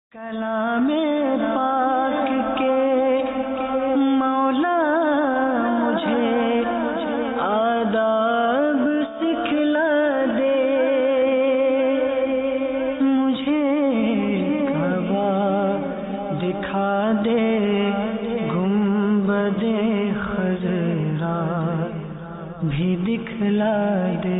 کلام پاک کے مولا مجھے آداب سکھلا دے، مجھے کعبہ دکھا دے، گنبد خضرا بھی دکھلا دے۔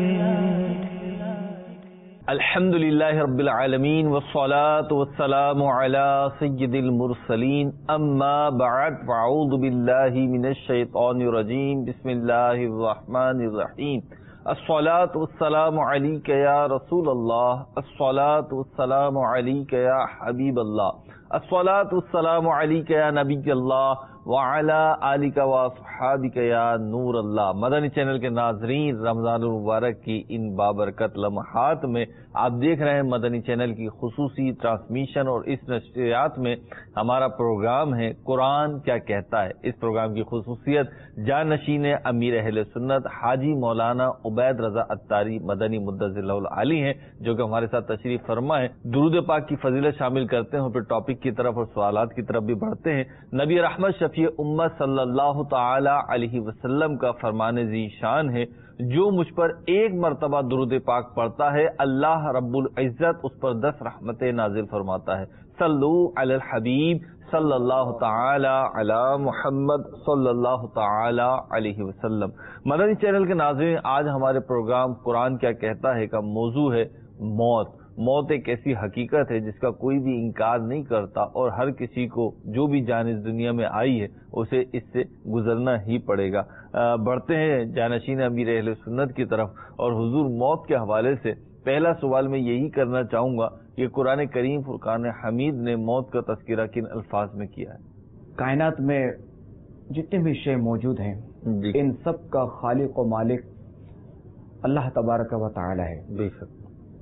الحمدللہ رب العالمین والصلاة والسلام علی سید المرسلین، اما بعد فاعوذ باللہ من الشیطان الرجیم، بسم اللہ الرحمن الرحیم۔ الصلاة والسلام علیک یا رسول اللہ، الصلاة والسلام علیک یا حبیب اللہ، الصلاة والسلام علیک یا نبی اللہ وعلی آلک واصحابک یا نور اللہ۔ مدنی چینل کے ناظرین، رمضان المبارک کی ان بابرکت لمحات میں آپ دیکھ رہے ہیں مدنی چینل کی خصوصی ٹرانسمیشن، اور اس نشریات میں ہمارا پروگرام ہے قرآن کیا کہتا ہے۔ اس پروگرام کی خصوصیت جانشین امیر اہل سنت حاجی مولانا عبید رضا عطاری مدنی مدثر اللہ العالی ہیں، جو کہ ہمارے ساتھ تشریف فرما ہے۔ درود پاک کی فضیلت شامل کرتے ہیں اور پھر ٹاپک کی طرف اور سوالات کی طرف بھی بڑھتے ہیں۔ نبی رحمت شفیع امت صلی اللہ تعالی علیہ وسلم کا فرمان ذی شان ہے، جو مجھ پر ایک مرتبہ درود پاک پڑھتا ہے اللہ رب العزت اس پر 10 رحمتیں نازل فرماتا ہے۔ صلو علی الحبیب صلی اللہ تعالی علی محمد صلی اللہ تعالی علیہ وسلم۔ مدنی چینل کے ناظرین، آج ہمارے پروگرام قرآن کیا کہتا ہے کا موضوع ہے موت۔ موت ایک ایسی حقیقت ہے جس کا کوئی بھی انکار نہیں کرتا، اور ہر کسی کو جو بھی جان اس دنیا میں آئی ہے اسے اس سے گزرنا ہی پڑے گا۔ بڑھتے ہیں جانشین امیر اہل سنت کی طرف، اور حضور موت کے حوالے سے پہلا سوال میں یہی کرنا چاہوں گا کہ قرآن کریم فرقان حمید نے موت کا تذکرہ کن الفاظ میں کیا ہے؟ کائنات میں جتنے بھی شے موجود ہیں جی، ان سب کا خالق و مالک اللہ تبارک و تعالی ہے، بے شک،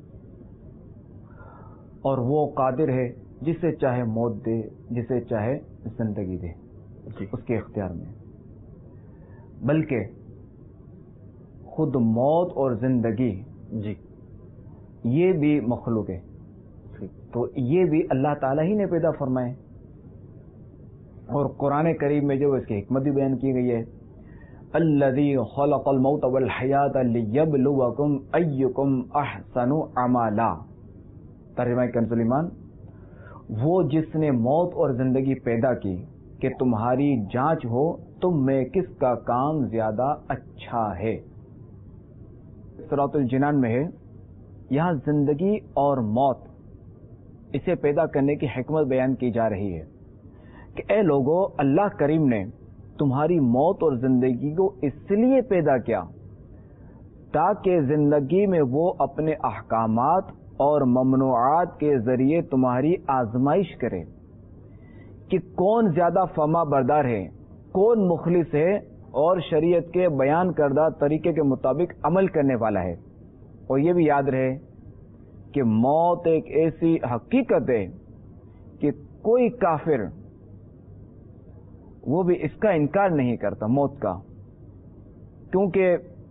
اور وہ قادر ہے جسے چاہے موت دے، جسے چاہے زندگی دے، جی، اس کے اختیار میں۔ بلکہ خود موت اور زندگی جی، یہ بھی مخلوق ہے، تو یہ بھی اللہ تعالیٰ ہی نے پیدا فرمائے، اور قرآن کریم میں جو اس کی حکمت بھی بیان کی گئی ہے، الذی خلق الموت والحیات لیبلوکم ایکم احسن عملا۔ ترجمہ کنز ایمان، وہ جس نے موت اور زندگی پیدا کی کہ تمہاری جانچ ہو تم میں کس کا کام زیادہ اچھا ہے۔ سورۃ الجنان میں ہے، یہاں زندگی اور موت اسے پیدا کرنے کی حکمت بیان کی جا رہی ہے کہ اے لوگو، اللہ کریم نے تمہاری موت اور زندگی کو اس لیے پیدا کیا تاکہ زندگی میں وہ اپنے احکامات اور ممنوعات کے ذریعے تمہاری آزمائش کرے کہ کون زیادہ فرما بردار ہے، کون مخلص ہے اور شریعت کے بیان کردہ طریقے کے مطابق عمل کرنے والا ہے۔ اور یہ بھی یاد رہے کہ موت ایک ایسی حقیقت ہے کہ کوئی کافر وہ بھی اس کا انکار نہیں کرتا موت کا، کیونکہ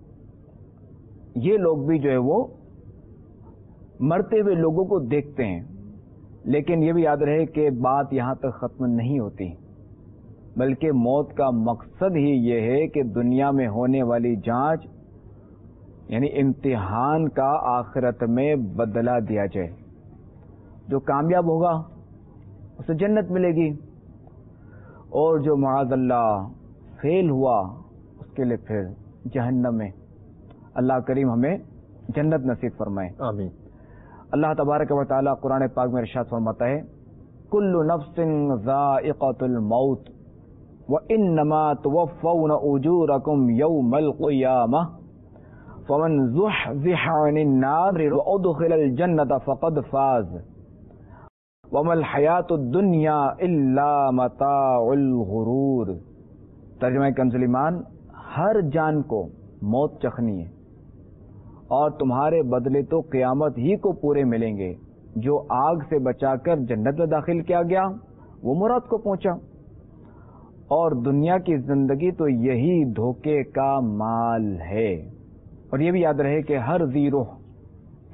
یہ لوگ بھی جو ہے وہ مرتے ہوئے لوگوں کو دیکھتے ہیں۔ لیکن یہ بھی یاد رہے کہ بات یہاں تک ختم نہیں ہوتی، بلکہ موت کا مقصد ہی یہ ہے کہ دنیا میں ہونے والی جانچ یعنی امتحان کا آخرت میں بدلہ دیا جائے۔ جو کامیاب ہوگا اسے جنت ملے گی، اور جو معاذ اللہ فیل ہوا اس کے لیے پھر جہنم میں۔ اللہ کریم ہمیں جنت نصیب فرمائے، آمین۔ اللہ تبارک و تعالی قرآن پاک میں ارشاد فرماتا ہے، کل نفس ذائقۃ الموت وانما توفون اجورکم یوم القیامہ فمن زحزح عن النار وادخل الجنة فقد فاز وما الحیاۃ الدنیا الا متاع الغرور۔ ترجمہ کنز ایمان، ہر جان کو موت چکھنی ہے، اور تمہارے بدلے تو قیامت ہی کو پورے ملیں گے۔ جو آگ سے بچا کر جنت میں داخل کیا گیا وہ مراد کو پہنچا، اور دنیا کی زندگی تو یہی دھوکے کا مال ہے۔ اور یہ بھی یاد رہے کہ ہر ذی روح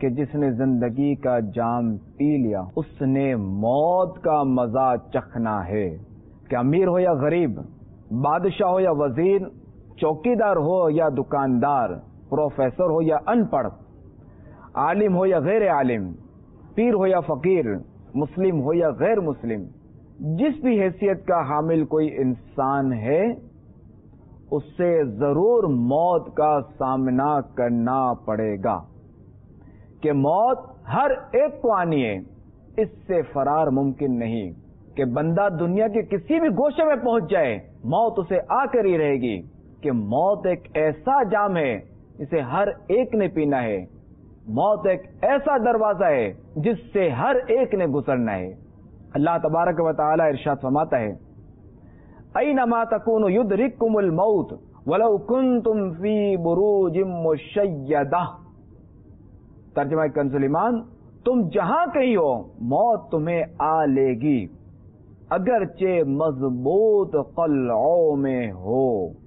کہ جس نے زندگی کا جام پی لیا اس نے موت کا مزہ چکھنا ہے. کہ امیر ہو یا غریب، بادشاہ ہو یا وزیر، چوکیدار ہو یا دکاندار، پروفیسر ہو یا ان پڑھ، عالم ہو یا غیر عالم، پیر ہو یا فقیر، مسلم ہو یا غیر مسلم، جس بھی حیثیت کا حامل کوئی انسان ہے اس سے ضرور موت کا سامنا کرنا پڑے گا. کہ موت ہر ایک کو آنی ہے، اس سے فرار ممکن نہیں. کہ بندہ دنیا کے کسی بھی گوشے میں پہنچ جائے موت اسے آ کر ہی رہے گی. کہ موت ایک ایسا جام ہے جسے ہر ایک نے پینا ہے. موت ایک ایسا دروازہ ہے جس سے ہر ایک نے گزرنا ہے. اللہ تبارک و تعالی ارشاد فرماتا ہے اینما تکونوا یدرککم الموت ولو کنتم فی بروج مشیدہ. ترجمہ کنز ایمان، تم جہاں کہیں ہو موت تمہیں آ لے گی اگرچہ مضبوط قلعوں میں ہو.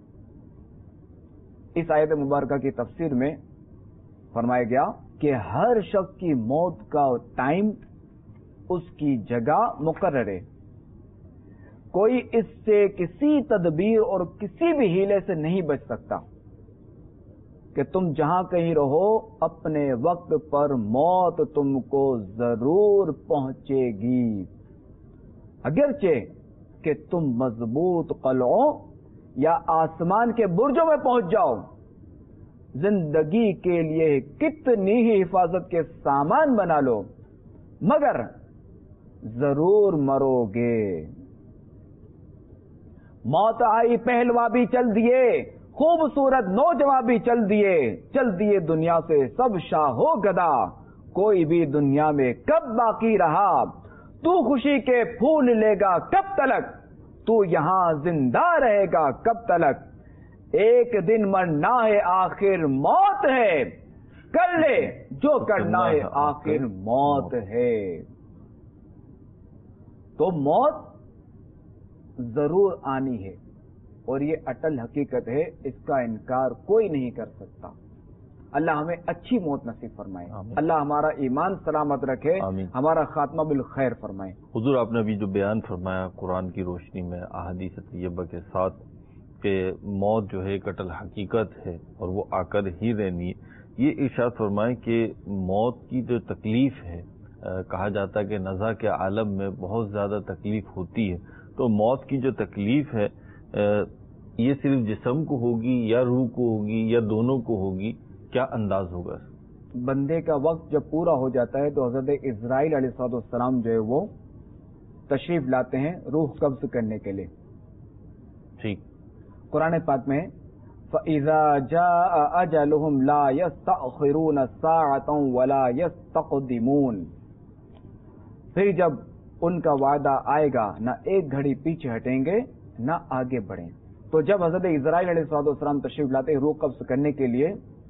اس آیت مبارکہ کی تفسیر میں فرمایا گیا کہ ہر شخص کی موت کا ٹائم، اس کی جگہ مقرر ہے. کوئی اس سے کسی تدبیر اور کسی بھی ہیلے سے نہیں بچ سکتا. کہ تم جہاں کہیں رہو اپنے وقت پر موت تم کو ضرور پہنچے گی، اگرچہ کہ تم مضبوط قلعوں یا آسمان کے برجوں میں پہنچ جاؤ. زندگی کے لیے کتنی ہی حفاظت کے سامان بنا لو مگر ضرور مرو گے. موت آئی پہلوا بھی چل دیے، خوبصورت نوجوان بھی چل دیے دنیا سے سب شاہو گدا. کوئی بھی دنیا میں کب باقی رہا، تو خوشی کے پھول لے گا کب تلک، تو یہاں زندہ رہے گا کب تلک. ایک دن مرنا ہے آخر موت ہے، کر لے جو کرنا ہے آخر موت ہے. تو موت ضرور آنی ہے اور یہ اٹل حقیقت ہے، اس کا انکار کوئی نہیں کر سکتا. اللہ ہمیں اچھی موت نصیب فرمائے. اللہ ہمارا ایمان سلامت رکھے. ہمارا خاتمہ بالخیر فرمائے. حضور آپ نے ابھی جو بیان فرمایا قرآن کی روشنی میں احادیث طیبہ کے ساتھ کہ موت جو ہے اٹل حقیقت ہے اور وہ آ کر ہی رہنی ہے، یہ ارشاد فرمائے کہ موت کی جو تکلیف ہے، کہا جاتا ہے کہ نزع کے عالم میں بہت زیادہ تکلیف ہوتی ہے. تو موت کی جو تکلیف ہے یہ صرف جسم کو ہوگی یا روح کو ہوگی یا دونوں کو ہوگی؟ کیا انداز ہوگا؟ بندے کا وقت جب پورا ہو جاتا ہے تو حضرت اسرائیل علیہ السلام جو ہے وہ تشریف لاتے ہیں روح قبض کرنے کے لیے. ٹھیک. قرآن پاک میں فَإِذَا جَاءَ أَجَلُهُمْ لَا يَسْتَأْخِرُونَ سَاعَةً وَلَا يَسْتَقْدِمُونَ. پھر جب ان کا وعدہ آئے گا نہ ایک گھڑی پیچھے ہٹیں گے نہ آگے بڑھیں. تو جب حضرت اسرائیل علیہ السلام تشریف لاتے ہیں روح قبض کرنے کے لیے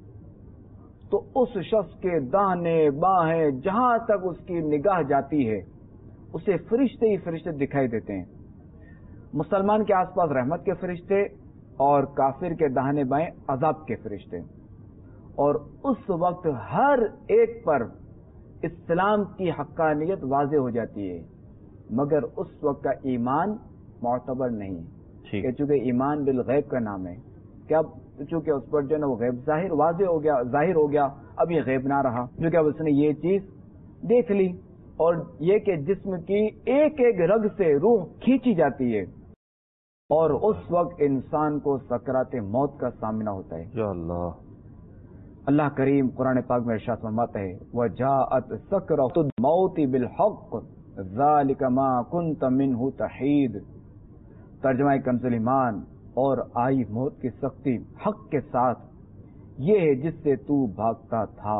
تو اس شخص کے داہنے بائیں جہاں تک اس کی نگاہ جاتی ہے اسے فرشتے ہی فرشتے دکھائی دیتے ہیں. مسلمان کے آس پاس رحمت کے فرشتے اور کافر کے داہنے بائیں عذاب کے فرشتے. اور اس وقت ہر ایک پر اسلام کی حقانیت واضح ہو جاتی ہے مگر اس وقت کا ایمان معتبر نہیں. کہ چونکہ ایمان بالغیب کا نام ہے کہ اب چونکہ اس پر جو ہے نا وہ غیب ظاہر ہو گیا اب یہ غیب نہ رہا، کیونکہ اب اس نے یہ چیز دیکھ لی. اور یہ کہ جسم کی ایک ایک رگ سے روح کھینچی جاتی ہے اور اس وقت انسان کو سکرات موت کا سامنا ہوتا ہے. یا اللہ. اللہ کریم قرآن پاک میں ارشاد فرماتا ہے وَجَاءَتْ سَكْرَةُ الْمَوْتِ بِالْحَقِّ ذَلِكَ مَا كُنْتَ مِنْهُ تَحِيدُ. ترجمہ کنز ایمان، اور آئی موت کی سختی حق کے ساتھ، یہ ہے جس سے تو بھاگتا تھا.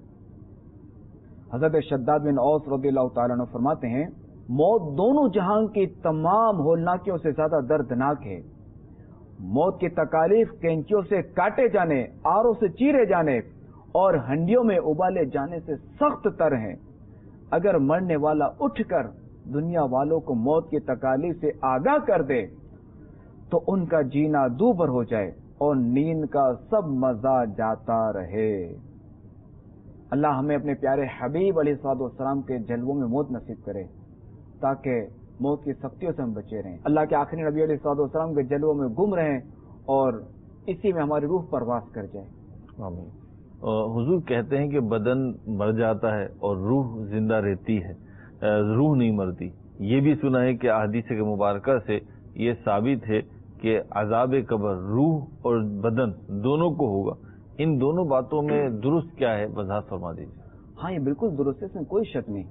حضرت شداد بن اوس رضی اللہ تعالیٰ عنہ فرماتے ہیں موت دونوں جہان کی تمام ہولناکیوں سے زیادہ دردناک ہے. موت کی تکالیف کینچیوں سے کاٹے جانے، آروں سے چیرے جانے اور ہنڈیوں میں ابالے جانے سے سخت تر ہیں. اگر مرنے والا اٹھ کر دنیا والوں کو موت کی تکالیف سے آگاہ کر دے تو ان کا جینا دوبر ہو جائے اور نیند کا سب مزہ جاتا رہے. اللہ ہمیں اپنے پیارے حبیب علیہ الصلوۃ والسلام کے جلووں میں موت نصیب کرے تاکہ موت کی سختیوں سے ہم بچے رہیں. اللہ کے آخری نبی علیہ الصلوۃ والسلام کے جلووں میں گم رہیں اور اسی میں ہماری روح پرواز کر جائے. آمین. حضور کہتے ہیں کہ بدن مر جاتا ہے اور روح زندہ رہتی ہے، روح نہیں مرتی. یہ بھی سنا ہے کہ احادیث مبارکہ سے یہ ثابت ہے کہ عذاب قبر روح اور بدن دونوں کو ہوگا. ان دونوں باتوں میں درست کیا ہے وضاحت فرما دیجیے. ہاں، یہ بالکل درست ہے، اس میں کوئی شک نہیں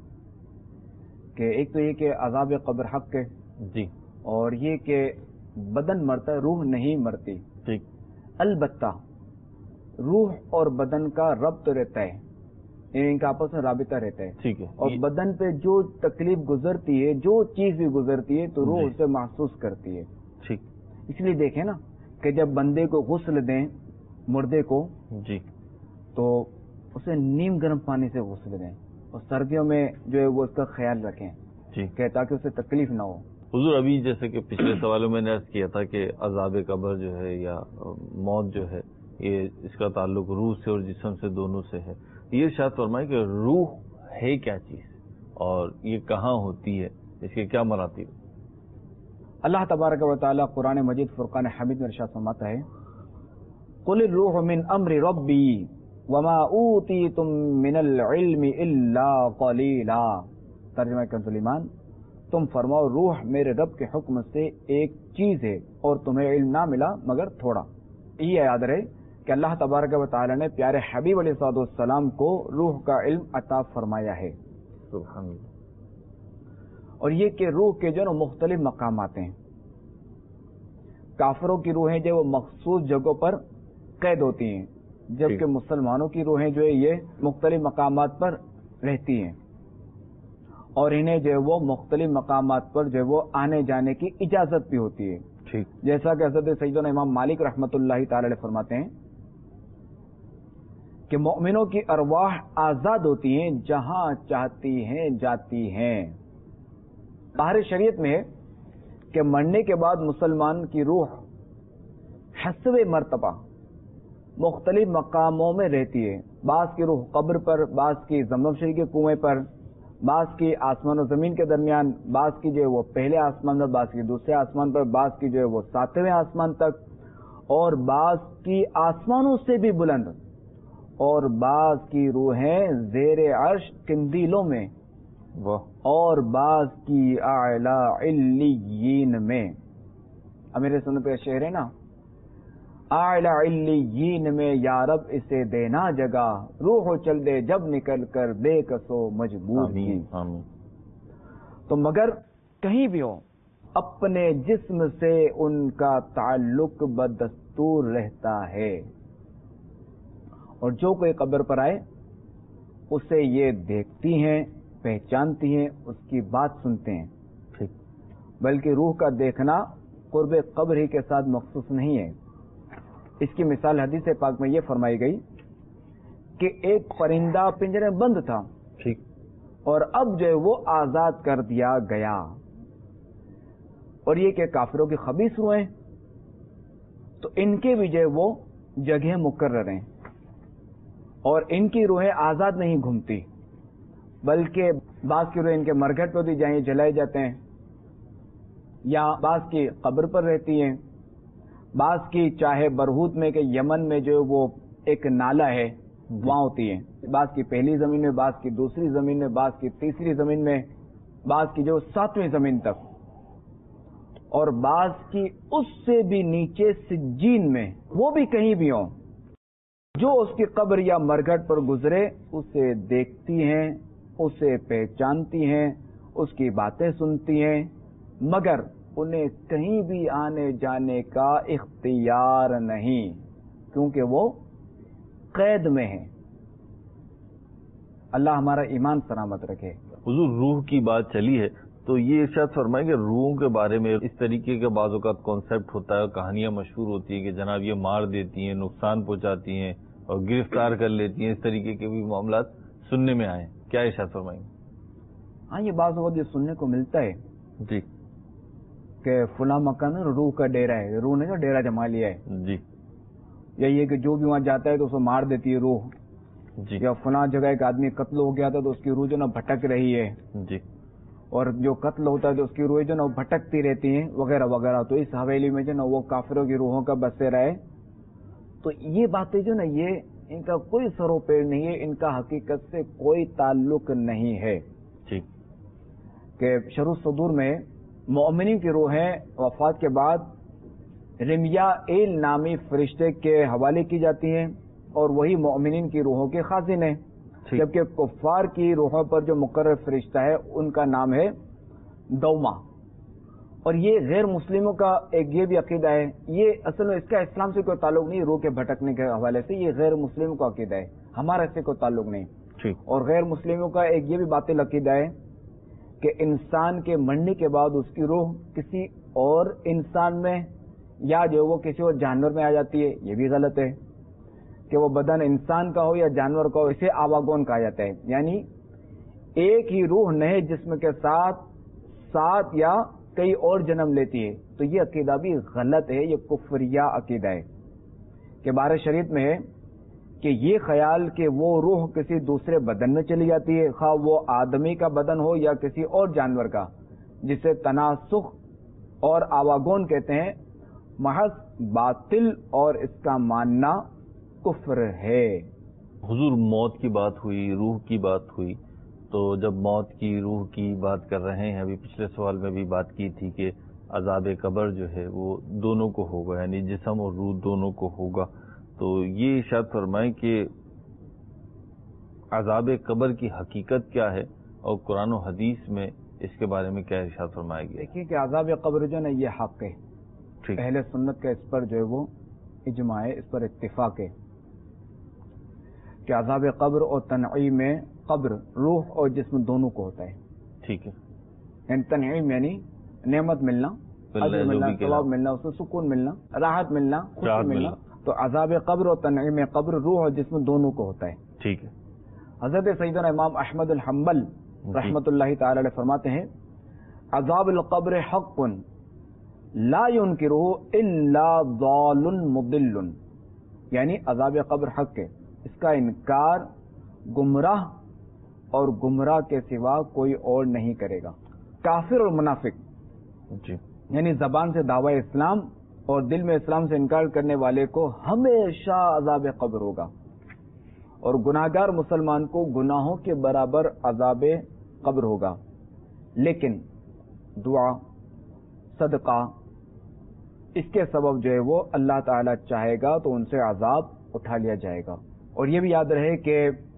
کہ ایک تو یہ کہ عذاب قبر حق ہے جی، اور یہ کہ بدن مرتا ہے، روح نہیں مرتی. ٹھیک. البتہ روح اور بدن کا ربط رہتا ہے، ان کا آپس میں رابطہ رہتا ہے. ٹھیک ہے. اور بدن پہ جو تکلیف گزرتی ہے، جو چیز بھی گزرتی ہے تو روح اسے محسوس کرتی ہے. ٹھیک. اس لیے دیکھیں نا کہ جب بندے کو غسل دیں، مردے کو، جی، تو اسے نیم گرم پانی سے غسل دیں اور سردیوں میں جو ہے وہ اس کا خیال رکھیں جی، کہ تاکہ اسے تکلیف نہ ہو. حضور ابھی جیسے کہ پچھلے سوالوں میں نے عرض کیا تھا کہ عذاب قبر جو ہے یا موت جو ہے یہ اس کا تعلق روح سے اور جسم سے دونوں سے ہے. یہ ارشاد فرمائے کہ روح ہے کیا چیز اور یہ کہاں ہوتی ہے، اس کے کیا مراتب؟ اللہ تبارک و تعالی قرآن مجید فرقان حمید میں ارشاد فرماتا ہے قل الروح من امر ربی وما اوتیتم من العلم الا قلیلا. ترجمہ کنز ایمان، تم فرماؤ روح میرے رب کے حکم سے ایک چیز ہے اور تمہیں علم نہ ملا مگر تھوڑا. یہ یاد رہے کہ اللہ تبارک و تعالی نے پیارے حبیب علیہ الصلوۃ والسلام کو روح کا علم عطا فرمایا ہے. سبحان اللہ. اور یہ کہ روح کے جو مختلف مقامات ہیں. کافروں کی روحیں جو وہ مخصوص جگہوں پر قید ہوتی ہیں، جبکہ مسلمانوں کی روحیں جو ہے یہ مختلف مقامات پر رہتی ہیں اور انہیں جو ہے وہ مختلف مقامات پر جو ہے وہ آنے جانے کی اجازت بھی ہوتی ہے. ٹھیک. جیسا کہ حضرت سیدنا امام مالک رحمۃ اللہ تعالی علیہ فرماتے ہیں کہ مومنوں کی ارواح آزاد ہوتی ہیں، جہاں چاہتی ہیں جاتی ہیں. باہر شریعت میں ہے کہ مرنے کے بعد مسلمان کی روح حسب مرتبہ مختلف مقاموں میں رہتی ہے. بعض کی روح قبر پر، بعض کی زمزم شریف کے کنویں پر، بعض کی آسمان و زمین کے درمیان، بعض کی جو ہے وہ پہلے آسمان پر، بعض کی دوسرے آسمان پر، بعض کی جو ہے وہ 7ویں آسمان تک، اور بعض کی آسمانوں سے بھی بلند، اور بعض کی روحیں زیر عرش قندیلوں میں، اور بعض کی اعلی علیین میں. میرے سننے پہ شعر ہے نا، اعلی علیین میں یا رب اسے دینا جگہ، روح چل دے جب نکل کر بے کسو مجبور کی. تو مگر کہیں بھی ہو اپنے جسم سے ان کا تعلق بدستور رہتا ہے، اور جو کوئی قبر پر آئے اسے یہ دیکھتی ہیں، پہچانتی ہیں، اس کی بات سنتے ہیں. ٹھیک. بلکہ روح کا دیکھنا قرب قبر ہی کے ساتھ مخصوص نہیں ہے. اس کی مثال حدیث پاک میں یہ فرمائی گئی کہ ایک پرندہ پنجرے میں بند تھا، ٹھیک، اور اب جو ہے وہ آزاد کر دیا گیا. اور یہ کہ کافروں کی خبیث روحیں، تو ان کے بھی جو ہے وہ جگہ مقرر ہیں، اور ان کی روحیں آزاد نہیں گھومتی، بلکہ بعض کی روحیں ان کے مرگھٹ پہ بھی جائیں جلائے جاتے ہیں، یا بعض کی قبر پر رہتی ہیں، بعض کی چاہے برہوت میں کہ یمن میں جو وہ ایک نالا ہے وہاں ہوتی ہیں، بعض کی پہلی زمین میں، بعض کی دوسری زمین میں، بعض کی تیسری زمین میں، بعض کی جو 7ویں زمین تک، اور بعض کی اس سے بھی نیچے سجین میں. وہ بھی کہیں بھی ہوں، جو اس کی قبر یا مرگھٹ پر گزرے اسے دیکھتی ہیں، اسے پہچانتی ہیں، اس کی باتیں سنتی ہیں، مگر انہیں کہیں بھی آنے جانے کا اختیار نہیں، کیونکہ وہ قید میں ہیں. اللہ ہمارا ایمان سلامت رکھے. حضور روح کی بات چلی ہے تو یہ ارشاد فرمائے کہ روحوں کے بارے میں اس طریقے کے بعض اوقات کانسیپٹ ہوتا ہے، کہانیاں مشہور ہوتی ہیں کہ جناب یہ مار دیتی ہیں، نقصان پہنچاتی ہیں اور گرفتار کر لیتی ہیں. اس طریقے کے بھی معاملات سننے میں آئے، کیا ارشاد فرمائیں گے؟ ہاں، یہ بعض اوقات یہ سننے کو ملتا ہے جی کہ فلاں مکان روح کا ڈیرا ہے، روح نے جو ڈیرا جما لیا ہے. جی. یا یہ کہ جو بھی وہاں جاتا ہے تو اسے مار دیتی ہے روح. جی. یا فلاں جگہ ایک آدمی قتل ہو گیا تھا تو اس کی روح جو نا بھٹک رہی ہے جی. اور جو قتل ہوتا ہے تو اس کی روحیں جو نا وہ بھٹکتی رہتی ہیں وغیرہ وغیرہ. تو اس حویلی میں جو نا وہ کافروں کی روحوں کا بسیرا ہے. تو یہ باتیں جو نا یہ ان کا کوئی سر و پیڑ نہیں ہے, ان کا حقیقت سے کوئی تعلق نہیں ہے. ٹھیک. کہ شرح الصدور میں مومنین کی روحیں وفات کے بعد رمیائیل نامی فرشتے کے حوالے کی جاتی ہیں اور وہی مومنین کی روحوں کے خازن ہیں. جبکہ کفار کی روحوں پر جو مقرر فرشتہ ہے ان کا نام ہے دوما. اور یہ غیر مسلموں کا ایک یہ بھی عقیدہ ہے. یہ اصل میں اس کا اسلام سے کوئی تعلق نہیں, روح کے بھٹکنے کے حوالے سے یہ غیر مسلموں کا عقیدہ ہے, ہمارا اس سے کوئی تعلق نہیں. اور غیر مسلموں کا ایک یہ بھی باطل عقیدہ ہے کہ انسان کے مرنے کے بعد اس کی روح کسی اور انسان میں یا جو وہ کسی اور جانور میں آ جاتی ہے. یہ بھی غلط ہے کہ وہ بدن انسان کا ہو یا جانور کا ہو, اسے آواگون کہا جاتا ہے. یعنی ایک ہی روح نئے جسم کے ساتھ یا کئی اور جنم لیتی ہے. تو یہ عقیدہ بھی غلط ہے, یہ کفریہ عقیدہ ہے. کہ بارہ شریعت میں ہے کہ یہ خیال کہ وہ روح کسی دوسرے بدن میں چلی جاتی ہے, خواہ وہ آدمی کا بدن ہو یا کسی اور جانور کا, جسے تناسخ اور آواگون کہتے ہیں, محض باطل اور اس کا ماننا کفر ہے. حضور موت کی بات ہوئی, روح کی بات ہوئی, تو جب موت کی روح کی بات کر رہے ہیں, ابھی پچھلے سوال میں بھی بات کی تھی کہ عذاب قبر جو ہے وہ دونوں کو ہوگا, یعنی جسم اور روح دونوں کو ہوگا. تو یہ ارشاد فرمائیں کہ عذاب قبر کی حقیقت کیا ہے اور قرآن و حدیث میں اس کے بارے میں کیا ارشاد فرمایا گیا؟ دیکھیے کہ عذاب قبر جو ہے یہ حق ہے. اہل سنت کا اس پر جو ہے وہ اجماع ہے, اس پر اتفاق ہے کہ عذاب قبر اور تنعیم میں قبر روح اور جسم دونوں کو ہوتا ہے. ٹھیک ہے. یعنی تنعیم یعنی نعمت ملنا, اجر ملنا, ثواب ملنا, اس میں سکون ملنا, راحت ملنا, خوشی ملنا. تو عذاب قبر اور تنعیم قبر روح اور جسم دونوں کو ہوتا ہے. ٹھیک ہے. حضرت سیدنا امام احمد الحنبل رحمت اللہ تعالی علیہ فرماتے ہیں عذاب القبر حق لا ينکرہ الا ضال مضل. یعنی عذاب قبر حق ہے, اس کا انکار گمراہ اور گمراہ کے سوا کوئی اور نہیں کرے گا. کافر اور منافق جی, یعنی زبان سے دعوی اسلام اور دل میں اسلام سے انکار کرنے والے کو ہمیشہ عذاب قبر ہوگا, اور گناہگار مسلمان کو گناہوں کے برابر عذاب قبر ہوگا. لیکن دعا, صدقہ, اس کے سبب جو ہے وہ اللہ تعالی چاہے گا تو ان سے عذاب اٹھا لیا جائے گا. اور یہ بھی یاد رہے کہ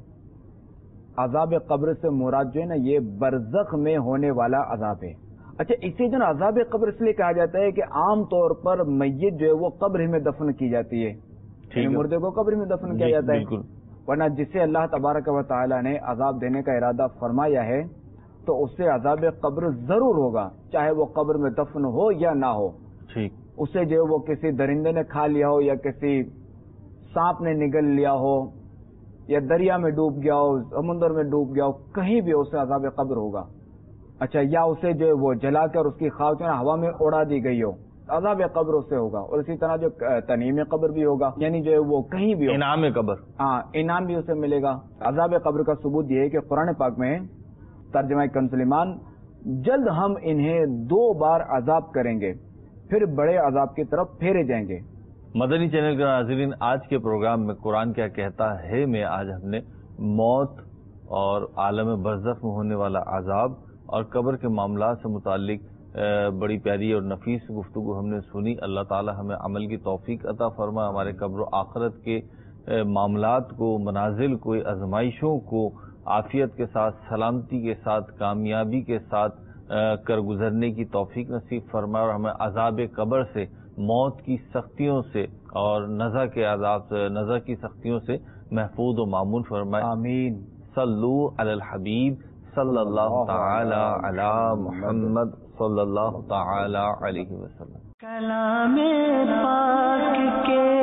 عذاب قبر سے مراد جو ہے نا یہ برزخ میں ہونے والا عذاب ہے. اچھا, اسی دن عذاب قبر اس لیے کہا جاتا ہے کہ عام طور پر میت جو ہے وہ قبر میں دفن کی جاتی ہے, مردے کو قبر میں دفن کیا جاتا ہے. ورنہ جسے اللہ تبارک و تعالی نے عذاب دینے کا ارادہ فرمایا ہے تو اس سے عذاب قبر ضرور ہوگا, چاہے وہ قبر میں دفن ہو یا نہ ہو. ٹھیک. اسے جو وہ کسی درندے نے کھا لیا ہو یا کسی سانپ نے نگل لیا ہو یا دریا میں ڈوب گیا ہو, سمندر میں ڈوب گیا ہو, کہیں بھی اسے عذاب قبر ہوگا. اچھا, یا اسے جو وہ جلا کر اس کی خاک جو ہے ہوا میں اڑا دی گئی ہو, عذاب قبر اسے ہوگا. اور اسی طرح جو تنعیم قبر بھی ہوگا, یعنی جو ہے وہ کہیں بھی انعام قبر, ہاں انعام بھی اسے ملے گا. عذاب قبر کا ثبوت یہ ہے کہ قرآن پاک میں ترجمہ کنز ایمان, جلد ہم انہیں 2 بار عذاب کریں گے پھر بڑے عذاب کی طرف پھیرے جائیں گے. مدنی چینل کے ناظرین, آج کے پروگرام میں قرآن کیا کہتا ہے میں آج ہم نے موت اور عالم برزخ میں ہونے والا عذاب اور قبر کے معاملات سے متعلق بڑی پیاری اور نفیس گفتگو ہم نے سنی. اللہ تعالی ہمیں عمل کی توفیق عطا فرما, ہمارے قبر و آخرت کے معاملات کو, منازل کو, آزمائشوں کو عافیت کے ساتھ, سلامتی کے ساتھ, کامیابی کے ساتھ کر گزرنے کی توفیق نصیب فرمائے, اور ہمیں عذاب قبر سے, موت کی سختیوں سے اور نزع کے عذاب سے, نزع کی سختیوں سے محفوظ و معمون فرمائے. آمین. صلو علی الحبیب صلی اللہ تعالی علی محمد صلی اللہ تعالی علیہ وسلم. کلام پاک کے